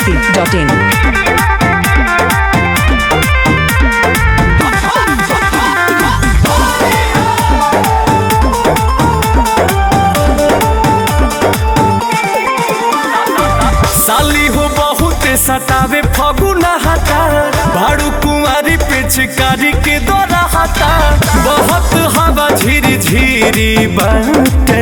biharmasti.in. साली हो बहुत सतावे फगुना हटा भाड़ू कुमारी पिचकारी के दौरा हटा बहुत हवा झिरी झिरी बनते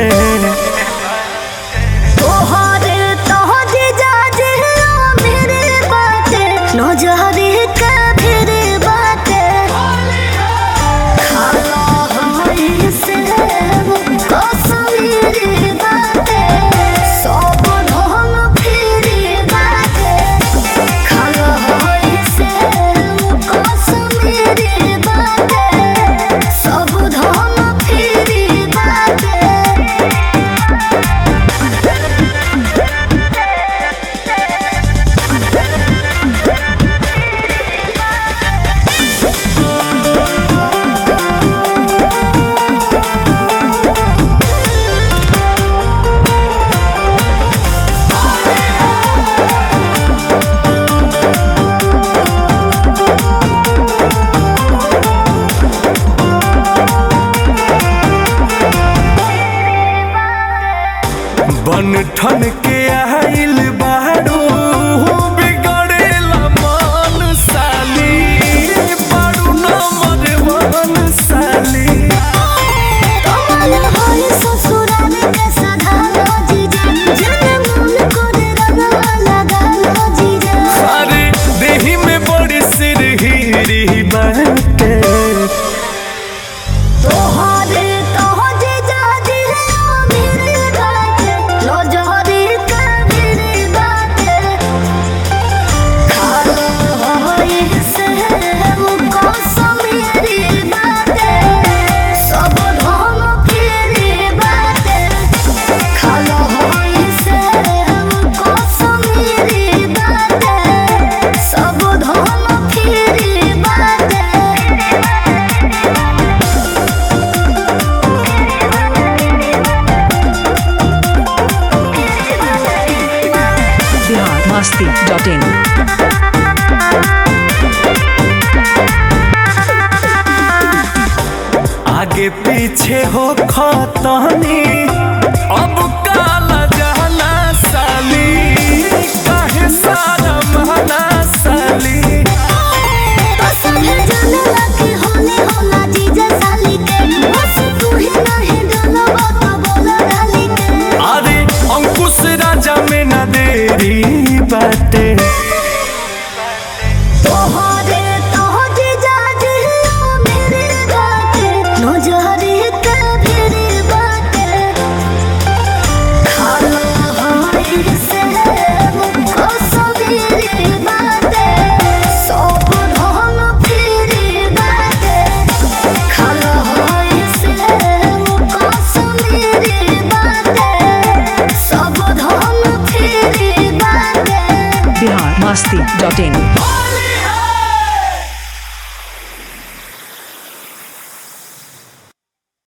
बन ठन के आइल बाड़ू बिगड़ेला मन साली बाड़ू नंबर वन साली अरे देही में बड़ी सिरहिरी बनते biharmasti.in. आगे पीछे हो खतनी अब काला जाना साली काहे सारा महना साली अरे अंकुश राजा में न देरी बाटे biharmasti.in.